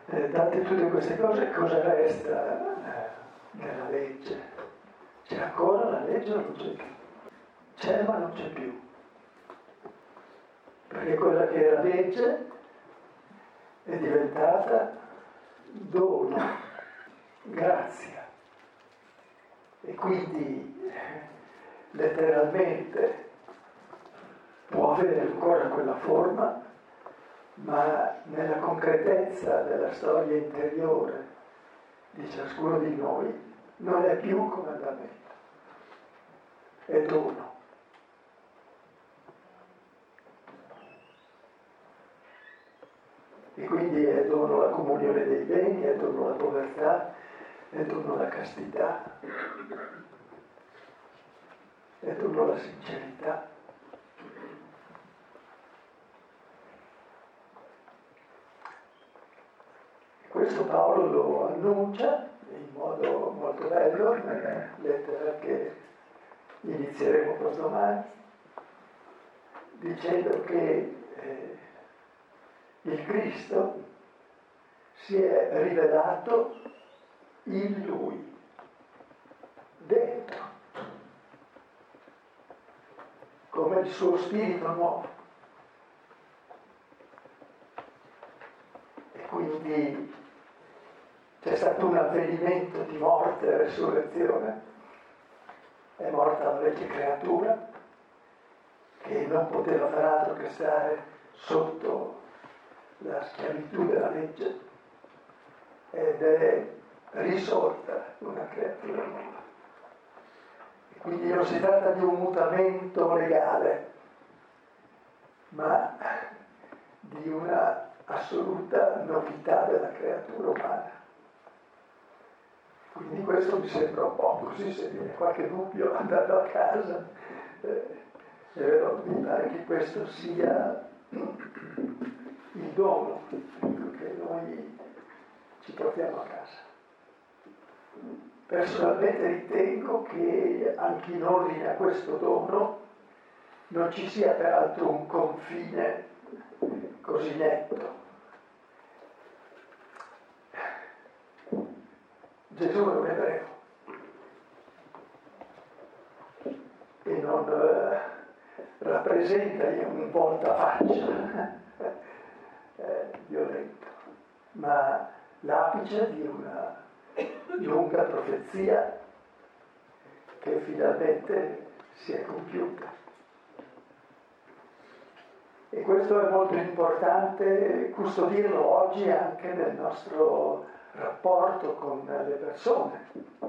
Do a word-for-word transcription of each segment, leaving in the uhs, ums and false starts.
Eh, date tutte queste cose, cosa resta eh, della legge? C'è ancora la legge o non c'è più? C'è ma non c'è più. Perché quella che era legge è diventata dono, grazia. E quindi letteralmente può avere ancora quella forma, ma nella concretezza della storia interiore di ciascuno di noi non è più comandamento, è dono. E quindi è dono la comunione dei beni, è dono la povertà, è dono la castità, è dono la sincerità. Questo Paolo lo annuncia in modo molto bello nella lettera che inizieremo domani, dicendo che eh, il Cristo si è rivelato in Lui, dentro, come il suo spirito nuovo. E quindi c'è stato un avvenimento di morte e resurrezione, è morta la vecchia creatura che non poteva far altro che stare sotto la schiavitù della legge ed è risorta una creatura nuova. E quindi non si tratta di un mutamento legale, ma di una assoluta novità della creatura umana. Quindi questo mi sembra un po' così, se viene qualche dubbio andando a casa, eh, è vero, mi pare che questo sia il dono che noi ci portiamo a casa. Personalmente ritengo che anche in ordine a questo dono non ci sia peraltro un confine così netto. Gesù è un ebreo e non eh, rappresenta un voltafaccia eh, violento, ma l'apice di una lunga profezia che finalmente si è compiuta. E questo è molto importante custodirlo oggi anche nel nostro rapporto con le persone.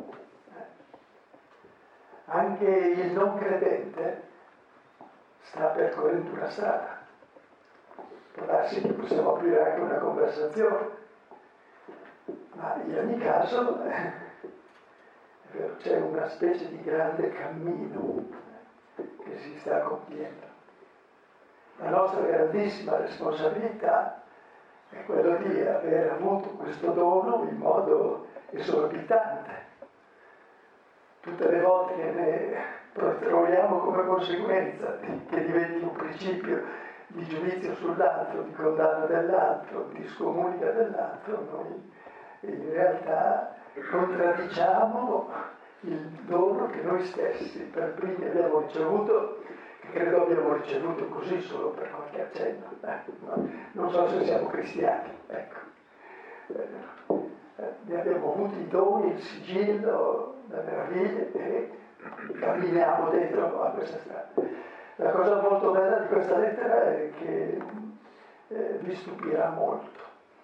Anche il non credente sta percorrendo una strada. Può darsi che possiamo aprire anche una conversazione, ma in ogni caso eh, c'è una specie di grande cammino che si sta compiendo. La nostra grandissima responsabilità è quello di aver avuto questo dono in modo esorbitante. Tutte le volte che ne troviamo come conseguenza che diventi un principio di giudizio sull'altro, di condanna dell'altro, di scomunica dell'altro, noi in realtà contraddiciamo il dono che noi stessi per primi abbiamo ricevuto, che credo abbiamo ricevuto così solo per qualche accenno. Eh, no? Non so se siamo cristiani, ecco. Eh, eh, ne abbiamo avuti i doni, il sigillo, le meraviglie e camminiamo dentro a questa strada. La cosa molto bella di questa lettera è che eh, vi stupirà molto,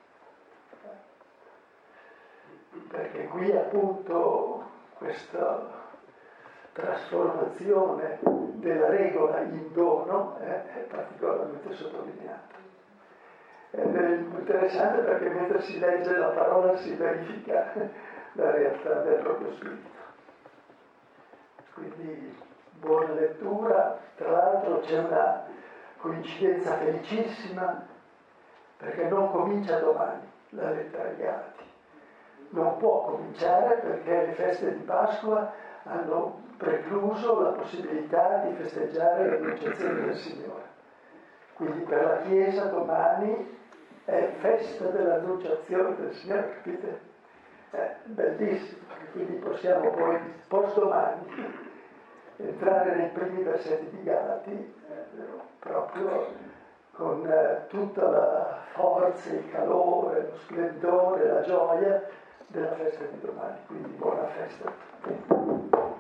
perché qui appunto questa trasformazione della regola in dono eh, è particolarmente sottolineata. Ed è interessante perché mentre si legge la parola si verifica la realtà del proprio spirito. Quindi buona lettura, tra l'altro c'è una coincidenza felicissima perché non comincia domani la lettera ai Galati. Non può cominciare perché le feste di Pasqua hanno precluso la possibilità di festeggiare l'annunciazione del Signore. Quindi per la Chiesa domani è festa dell'annunciazione del Signore, capite? È bellissimo, quindi possiamo poi, postdomani, entrare nei primi versetti di Galati, eh, proprio con eh, tutta la forza, il calore, lo splendore, la gioia della festa di domani. Quindi buona festa a tutti.